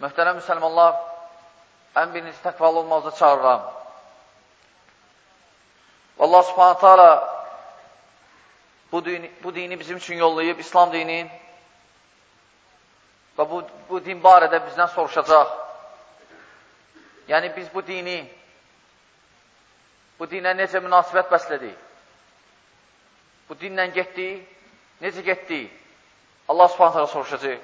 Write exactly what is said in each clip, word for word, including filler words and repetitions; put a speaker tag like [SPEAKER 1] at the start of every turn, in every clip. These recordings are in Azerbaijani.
[SPEAKER 1] Möhtərəm müsəlmanlar, ən birinci təqvalı olmağıza çağırıram. Allah subhanət hala bu dini, bu dini bizim üçün yollayıb, İslam dini və bu, bu din barədə bizdən soruşacaq. Yəni biz bu dini, bu dinə necə münasibət bəslədik? Bu dinlə getdik, necə getdik? Allah subhanət hala soruşacaq.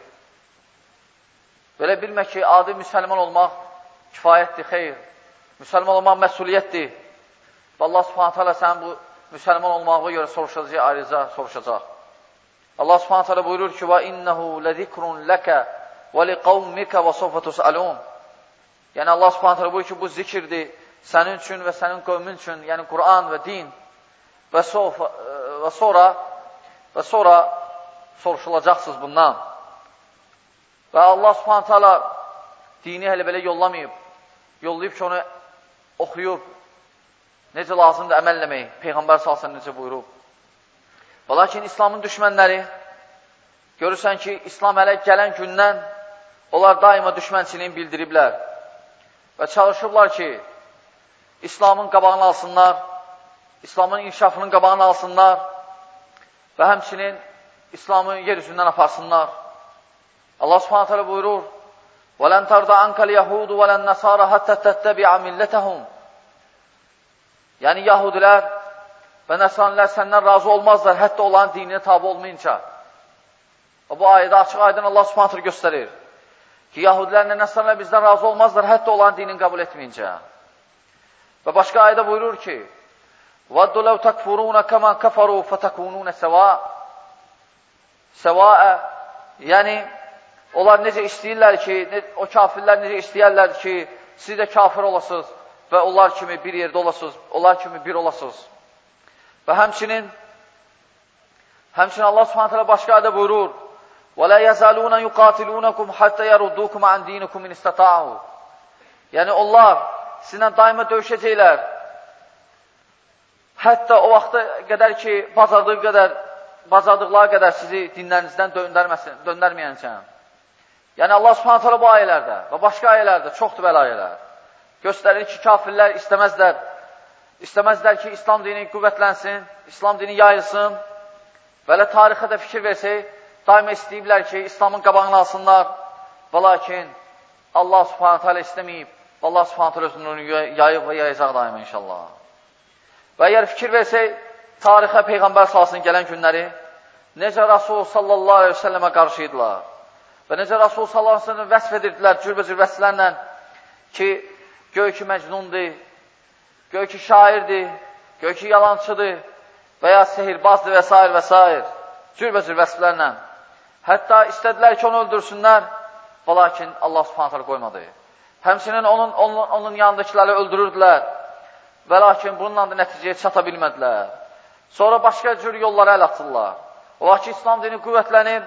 [SPEAKER 1] Belə bilmək ki, adi müsəlman olmaq kifayətdir, xeyr. Müsəlman olmaq məsuliyyətdir. Və Allah subhanət hala sən bu müsəlman olmağa görə soruşacaq, ayrıca soruşacaq. Allah subhanət hala buyurur ki, وَإِنَّهُ لَذِكْرٌ لَكَ وَلِقَوْمِكَ وَسَوْفَ تُسْأَلُونَ. Yəni Allah subhanət hala buyurur ki, bu zikirdir sənin üçün və sənin qövmün üçün, yəni Quran və din və, sof, və sonra və sonra soruşulacaqsınız bundan. Və Allah subhanət hala dini hələ belə yollamayıb, yollayıb ki, onu oxuyub, necə lazımdır əməlləmək, Peyğəmbər salsan necə buyurub. Və lakin İslamın düşmənləri, görürsən ki, İslam hələ gələn gündən onlar daima düşmənçiliğini bildiriblər və çalışıblar ki, İslamın qabağını alsınlar, İslamın inkişafının qabağını alsınlar və həmçinin İslamı yer üzündən aparsınlar. Allah subhanət hələ buyurur, وَلَنْ تَرْضَ عَنْكَ الْيَهُودُ وَلَنْ نَصَارَ حَتَّى تَتَّبِعَ مِلَّتَهُمْ. Yəni, Yahudilər və Nəsranilər səndən razı olmazlar, hətta olan dinine tabi olmayınca. Və bu ayədə açıq aydın Allah subhanət hələ göstərir ki, Yahudilərlə Nəsranilər bizdən razı olmazlar, hətta olan dinini qəbul etməyincə. Və başqa ayədə buyurur ki, وَدُّ لَوْ تَكْفُرُونَ كَمَا كَفَرُوا فَتَكُونُونَ سَوَاء. Səvaə, yəni, onlar necə istəyirlər ki, o kafirlər necə istəyərlər ki, siz də kafir olasınız və onlar kimi bir yerdə olasınız, onlar kimi bir olasınız. Və həmçinin, həmçinin Allah subhanət hələ başqa ayədə buyurur, وَلَا يَزَالُونَ يُقَاتِلُونَكُمْ حَتَّى يَرُدُّوكُمْ عَنْ دِينِكُمْ إِنِ اسْتَطَاعُوا. Yəni onlar sizinlə daima döyüşəcəklər. Hətta o vaxta qədər ki, bacardığı qədər, bacardıqları qədər sizi dinlərinizdən döndərməyəncəm. Yəni Allah subhanət hələ bu ayələrdə və başqa ayələrdə, çoxdur belə ayələr, göstərir ki, kafirlər istəməzlər, istəməzlər ki, İslam dini qüvvətlənsin, İslam dini yayılsın və elə tarixə də fikir versək, daima istəyiblər ki, İslamın qabağını alsınlar və lakin Allah subhanət hələ istəməyib, Allah subhanət hələ özünü yayıb və yayacaq daima inşallah. Və əgər fikir versək, tarixə Peyğəmbər salsın gələn günləri, necə Rasul sallallahu aleyhi ve səlləmə qarşıydılar və necə Rasul sallallahu aleyhi ve səlləmə vəsf edirdilər cürbəcür vəsflərlə ki, göy ki məcnundur, göy ki şairdir, göy ki yalancıdır və ya sehirbazdır və s. və s. cürbəcür vəsflərlə. Hətta istədilər ki, onu öldürsünlər və lakin Allah subhanət hələ qoymadı. Həmçinin onun, onun, onun yanındakiləri öldürürdülər və lakin bununla da nəticəyə çata bilmədilər. Sonra başqa cür yollara əl atırlar. O vaxt ki, İslam dini qüvvətlənir,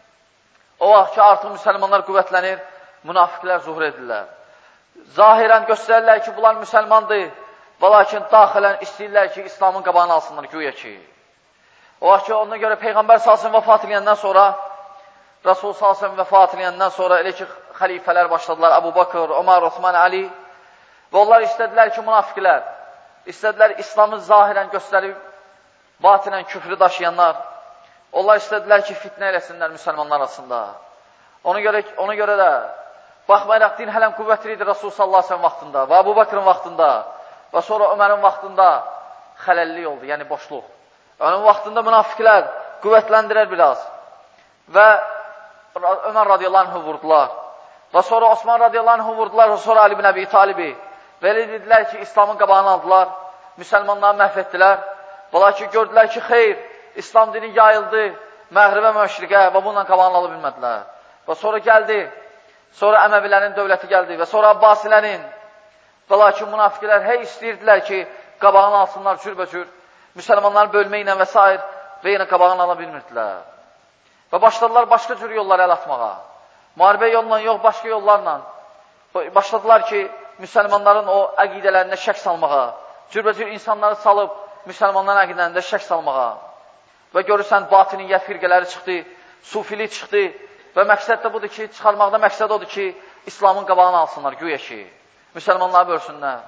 [SPEAKER 1] o vaxt ki, artıq müsəlmanlar qüvvətlənir, münafiqlər zuhur edirlər. Zahirən göstərirlər ki, bunlar müsəlmandır və lakin daxilən istəyirlər ki, İslamın qabağını alsınlar, güya ki. O vaxt ki, ona görə Peyğəmbər salsın vəfat edəndən sonra, Rasul salsın vəfat edəndən sonra elə ki, xəlifələr başladılar, Əbu Bakır, Ömər, Osman, Ali və onlar istədilər ki, münafiqlər, istədilər İslamı zahirən göstərib, batinən küfrü daşıyanlar, onlar istədilər ki, fitnə eləsinlər müsəlmanlar arasında. Ona görə, ona görə də, baxmayaraq din hələm qüvvətli idi Rasul sallallahu aleyhi ve sellem vaxtında və Əbu Bakırın vaxtında və sonra Ömərin vaxtında xələllik oldu, yəni boşluq. Onun vaxtında münafiqlər qüvvətləndirər biraz və Ömər radiyallahu anh'ı vurdular və sonra Osman radiyallahu anh'ı vurdular və sonra Ali ibn Əbi Talibi və elə dedilər ki, İslamın qabağını aldılar, müsəlmanları məhv etdilər və lakin gördülər ki, xeyr, İslam dini yayıldı məğribə məşriqə və bununla qabağını ala bilmədilər. Və sonra gəldi, sonra Əməvilərin dövləti gəldi və sonra Abbasilərin və lakin münafiqlər hey istəyirdilər ki, qabağını alsınlar cürbəcür, müsəlmanları bölməklə və s. və yenə qabağını ala bilmirdilər. Və başladılar başqa cür yollara əl atmağa. Müharibə yolla yox, başqa yollarla. Başladılar ki, müsəlmanların o əqidələrində şək salmağa, cürbəcür insanları salıb müsəlmanların əqidələrində şək salmağa. Və görürsən, batiniyyət firqələri çıxdı, sufilik çıxdı və məqsəd də budur ki, çıxarmaqda məqsəd odur ki, İslamın qabağını alsınlar, güya ki. Müsəlmanları bölsünlər.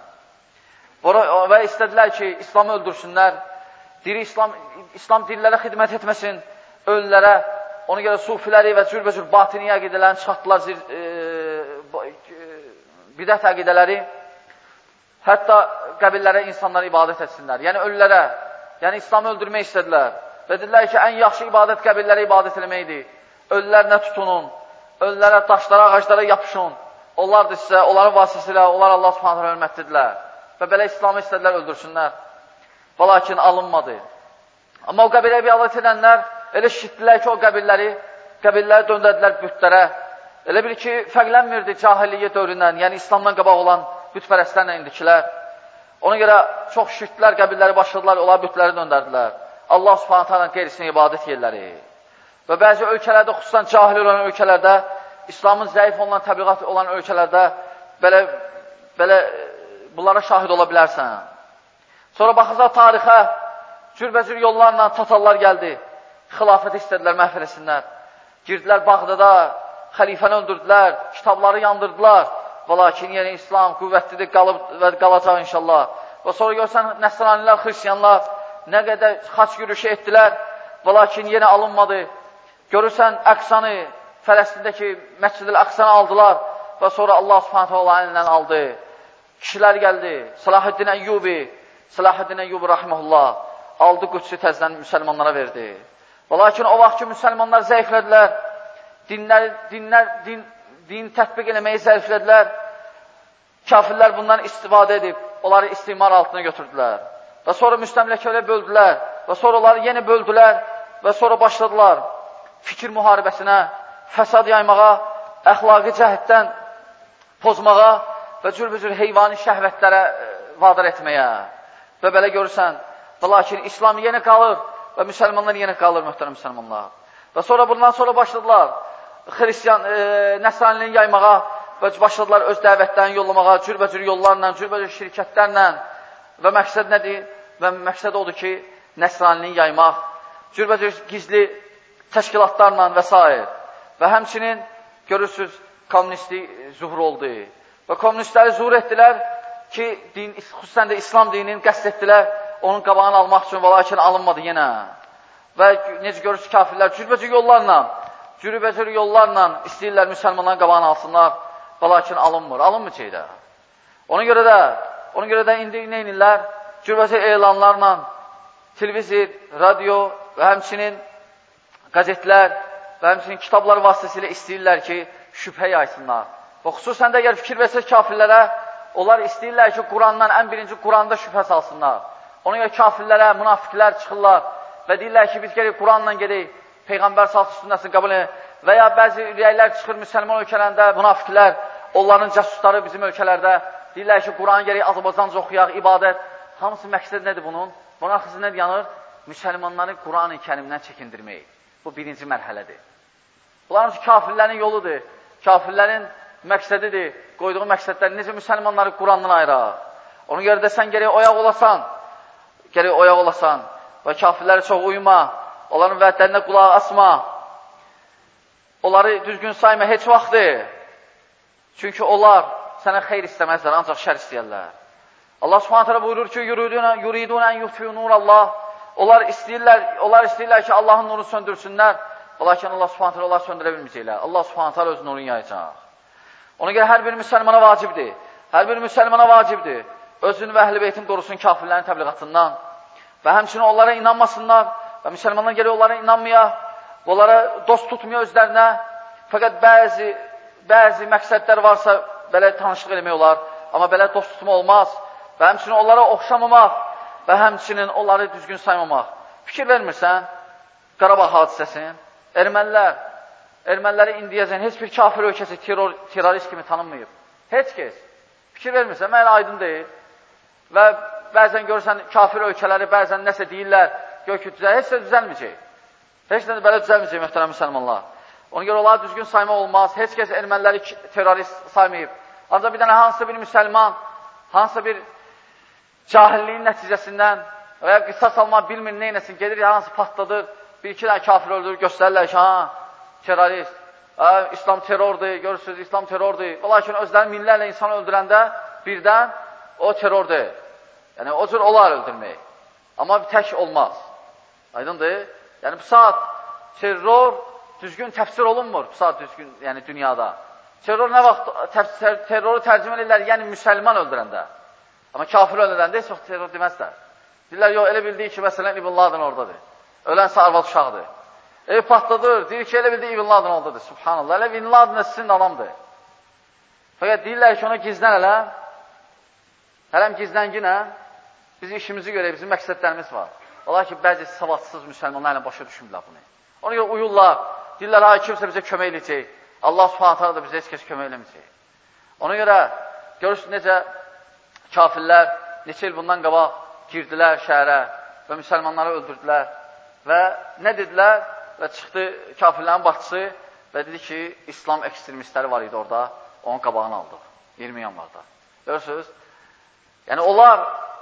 [SPEAKER 1] Və istədilər ki, İslamı öldürsünlər. Diri İslam, İslam dillərə xidmət etməsin, ölülərə. Ona görə sufiləri və cürbəcür batini əqidələrini çıxartdılar, e, bidət əqidələri. Hətta qəbillərə insanlar ibadət etsinlər. Yəni ölülərə, yəni İslamı öldürmək istədilər. Və dedilər ki, ən yaxşı ibadət qəbillərə ibadət eləməkdir. Ölülərlə tutunun, ölülərə, daşlara, ağaclara yapışın. Onlar da sizə, onların vasitəsilə, onlar Allah subhanətə hörmətlidirlər. Və belə İslamı istədilər, öldürsünlər. Və lakin alınmadı. Amma o qəbilə ibadət edənlər elə şişitdilər ki, o qəbilləri, qəbilləri döndərdilər bütlərə. Elə bil ki, fərqlənmirdi cahiliyyə dövründən, yəni İslamdan qabaq olan bütpərəstlərlə indikilər. Ona görə çox şişitdilər, qəbilləri başladılar, onlar bütləri döndərdilər. Allah subhanətə alə qeyrisinin ibadət yerləri. Və bəzi ölkələrdə, xüsusən cahil olan ölkələrdə, İslamın zəif olan, təbliğat olan ölkələrdə belə, belə bunlara şahid ola bilərsən. Sonra baxırsa tarixə, cürbəcür yollarla tatarlar gəldi. Xilafət istədilər, məhv eləsinlər. Girdilər Bağdada, xəlifəni öldürdülər, kitabları yandırdılar. Və lakin yenə İslam qüvvətlidir, qalıb və qalacaq inşallah. Və sonra görsən, nəsranilər, xristiyanlar nə qədər xaç yürüyüşü etdilər və lakin yenə alınmadı. Görürsən, Əqsanı, Fələstindəki Məscid-i Əqsanı aldılar və sonra Allah subhanətə Allah əlindən aldı. Kişilər gəldi, Salahuddin Əyyubi, Salahuddin Əyyubi rahiməhullah, aldı Qüdsi təzdən müsəlmanlara verdi. Və lakin o vaxt ki, müsəlmanlar zəiflədilər, dinlər, dinlər, din, din tətbiq eləməyi zəiflədilər, kafirlər bundan istifadə edib, onları istimar altına götürdülər. Və sonra müstəmləkələrə böldülər və sonra onları yenə böldülər və sonra başladılar fikir müharibəsinə, fəsad yaymağa, əxlaqi cəhətdən pozmağa və cürbücür heyvani şəhvətlərə vadar etməyə. Və belə görürsən, və lakin İslam yenə qalır və müsəlmanlar yenə qalır, mühtərəm müsəlmanlar. Və sonra bundan sonra başladılar xristiyan, e, nəsraniliğini yaymağa və başladılar öz dəvətlərini yollamağa, cürbəcür yollarla, cürbəcür şirkətlərlə. Və məqsəd nədir? Və məqsəd odur ki, nəsraniliğini yaymaq, cürbəcür gizli təşkilatlarla və s. Və həmçinin görürsünüz, komünistlik zuhur oldu. Və komünistləri zuhur etdilər ki, din, xüsusən də İslam dinini qəsd etdilər, onun qabağını almaq üçün, və lakin alınmadı yenə. Və necə görürsünüz, kafirlər cürbəcür yollarla, cürbəcür yollarla istəyirlər müsəlmanların qabağını alsınlar, və lakin alınmır. Alınmır şeydə. Ona görə də, ona görə də indi nə inirlər? Cürbəcür elanlarla, televizor, radio və həmçinin qəzetlər və həmçinin kitablar vasitəsilə istəyirlər ki, şübhə yaysınlar. Və xüsusən də əgər fikir versək kafirlərə, onlar istəyirlər ki, Qurandan, ən birinci Quranda şübhə salsınlar. Ona görə kafirlərə, münafiqlər çıxırlar və deyirlər ki, biz gələk Quranla gedək, Peyğəmbər salsı sünnəsini qəbul edək. Və ya bəzi ürəklər çıxır müsəlman ölkələrində, münafiqlər, onların cəsusları bizim ölkələrdə, deyirlər ki, Quran gələk Azərbaycanca oxuyaq, ibadət. Hamısı məqsəd nədir bunun? Buna xızı nədir yanır? Müsəlmanları Quran-ı kərimdən çəkindirmək. Bu birinci mərhələdir. Bunların kafirlərin yoludur. Kafirlərin məqsədidir. Qoyduğu məqsədlər necə müsəlmanları Qurandan ayıraq. Ona görə də sən gərək oyaq olasan, gərək oyaq olasan və kafirləri çox uyma, onların vədlərinə qulaq asma, onları düzgün sayma heç vaxtdır. Çünki onlar sənə xeyr istəməzlər, ancaq şər istəyərlər. Allah subhanətə alə buyurur ki, yuridun ən yutfiyu nurallah. Onlar istəyirlər, onlar istəyirlər ki, Allahın nurunu söndürsünlər. Lakin Allah subhanətə alə onları söndürə bilməyəcəklər. Allah subhanətə alə öz nurunu yayacaq. Ona görə hər bir müsəlmana vacibdir. Hər bir müsəlmana vacibdir. Özünü və əhl-i beytin qorusun kafirlərin təbliğatından. Və həmçinin onlara inanmasınlar. Və müsəlmanlar gəlir onlara inanmaya, onlara dost tutmuyor özlərinə. Fəqət bəzi, bəzi məqsədlər varsa, belə tanışlıq eləmək olar. Amma belə dost tutma olmaz. Və həmçinin onlara oxşamamaq və həmçinin onları düzgün saymamaq. Fikir vermirsən, Qarabağ hadisəsin, ermənilər, erməniləri indiyəcən heç bir kafir ölkəsi terror, terrorist kimi tanınmayıb. Heç kəs. Fikir vermirsən, mənə aydın deyil. Və bəzən görürsən, kafir ölkələri bəzən nəsə deyirlər, gör ki, düzəl, heç də düzəlməyəcək. Heç də belə düzəlməyəcək, möhtərəm müsəlmanlar. Ona görə onları düzgün sayma olmaz. Heç kəs erməniləri terrorist saymayıb. Ancaq bir dənə hansısa bir müsəlman, hansısa bir cahilliyin nəticəsindən və ya qisas almaq bilmir, neynəsin, gedir, hansı patladır, bir iki dənə kafir öldürür, göstərirlər ki, ha, terrorist. Ə, İslam terrordur, görürsünüz, İslam terrordur. Lakin özləri minlərlə insan öldürəndə birdən o terrordur. Yəni, o cür olar öldürmək. Amma bir tək olmaz. Aydındır? Yəni, bu saat terror düzgün təfsir olunmur, bu saat düzgün, yəni dünyada. Terror nə vaxt təfsir, terroru tərcümə edirlər, yəni müsəlman öldürəndə. Amma kafir öldürəndə heç vaxt terror deməzlər. Deyirlər, yox, elə bildiyi ki, məsələn, İbn Laden oradadır. Ölənsə arvad uşaqdır. Ev patladır, deyir ki, elə bildiyi İbn Laden oradadır. Subhanallah, elə İbn Laden də sizin adamdır. Fəqət deyirlər ki, ona gizlən elə, hələm gizlənginə, biz işimizi görək, bizim məqsədlərimiz var. Olar ki, bəzi savadsız müsəlmanlarla başa düşmürlər bunu. Ona görə uyurlar, deyirlər, ay, kimsə bizə kömək edəcək. Allah subhanətə da bizə heç kəs kömək eləməyəcək. Ona görə, görürsünüz necə kafirlər neçə il bundan qabaq girdilər şəhərə və müsəlmanları öldürdülər və nə dedilər? Və çıxdı kafirlərin başçısı və dedi ki, İslam ekstremistləri var idi orada, onun qabağını aldıq, iyirmi yanvarda. Görürsünüz? Yəni, onlar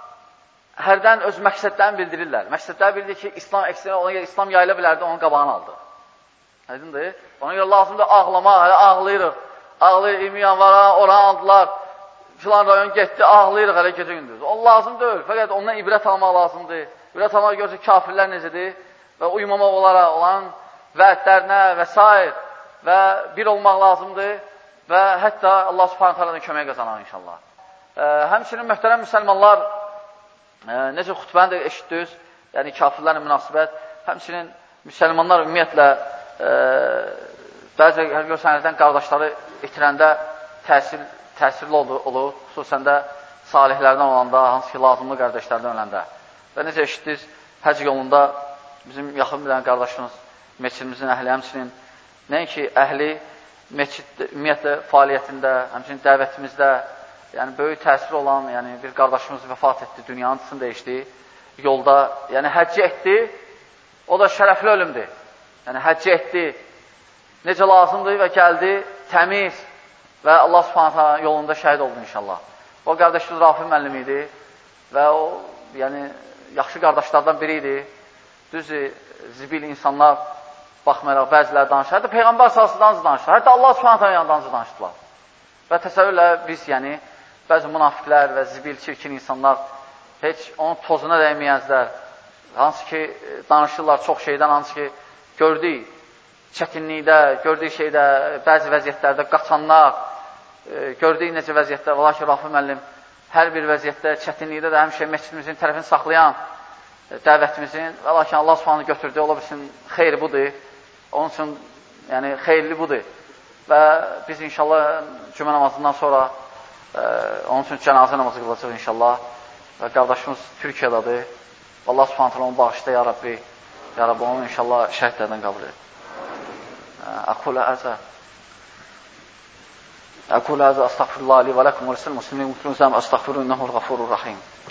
[SPEAKER 1] hərdən öz məqsədlərini bildirirlər. Məqsədləri bildirir ki, İslam ekstremistləri, ona görə İslam yayıla bilərdi, onun qabağını aldıq. Aydındır? Ona görə lazımdır ağlamaq, hələ ağlayırıq. Ağlayır, iyirmi yanvara, oranı aldılar, filan rayon getdi, ağlayırıq hələ gecə gündüz. O lazım deyil, fəqət ondan ibrət almaq lazımdır. İbrət almaq görürsə kafirlər necədir və uymamaq olaraq olan vədlərinə və s. və bir olmaq lazımdır və hətta Allah subhanət hələdən kömək qazanar inşallah. E, həmçinin mühtərəm müsəlmanlar, e, necə xütbəni də eşitdiniz, yəni kafirlərlə münasibət, həmçinin müsəlmanlar ümumiyyətlə e, bəzi görsənlərdən qardaşları itirəndə təsir, təsirli olur, olur, xüsusən də salihlərdən olanda, hansı ki, lazımlı qardaşlardan öləndə. Və necə eşitdiniz, həc yolunda bizim yaxın bir qardaşımız, meçidimizin əhli, həmçinin nəinki əhli, meçid ümumiyyətlə fəaliyyətində, həmçinin dəvətimizdə, yəni böyük təsir olan yəni, bir qardaşımız vəfat etdi, dünyanın tısını dəyişdi, yolda, yəni həcci etdi, o da şərəfli ölümdür. Yəni həcci etdi, necə lazımdır və gəldi, təmiz və Allah subhanətə yolunda şəhid oldu inşallah. O qardaşımız Rafi müəllim idi və o, yəni, yaxşı qardaşlardan biri idi. Düzdür, zibil insanlar baxmayaraq bəziləri danışır. Hətta Peyğəmbər sallallahu danışır. Hətta Allah subhanətə yandanızı danışdılar. Və təsəvvürlə biz, yəni, bəzi münafiqlər və zibil, çirkin insanlar heç onun tozuna dəyməyəzlər. Hansı ki, danışırlar çox şeydən, hansı ki, gördük çətinlikdə, gördük şeydə, bəzi vəziyyətlərdə qaçanlar, e, gördük necə vəziyyətlər, ola ki, Rafi müəllim hər bir vəziyyətdə, çətinlikdə də həmişə məscidimizin tərəfini saxlayan e, dəvətimizin, və lakin Allah subhanı götürdü, ola bilsin, xeyri budur, onun üçün, yəni, xeyirli budur və biz inşallah cümə namazından sonra e, onun üçün cənazə namazı qılacaq inşallah və qardaşımız Türkiyədadır, Allah subhanı onu bağışda, ya Rabbi, ya Rabbi, onu inşallah şəhidlərdən qabul edir. أقول هذا أقول هذا أستغفر الله لي ولكم ولسائر المسلمين أستغفروه إنه الغفور الرحيم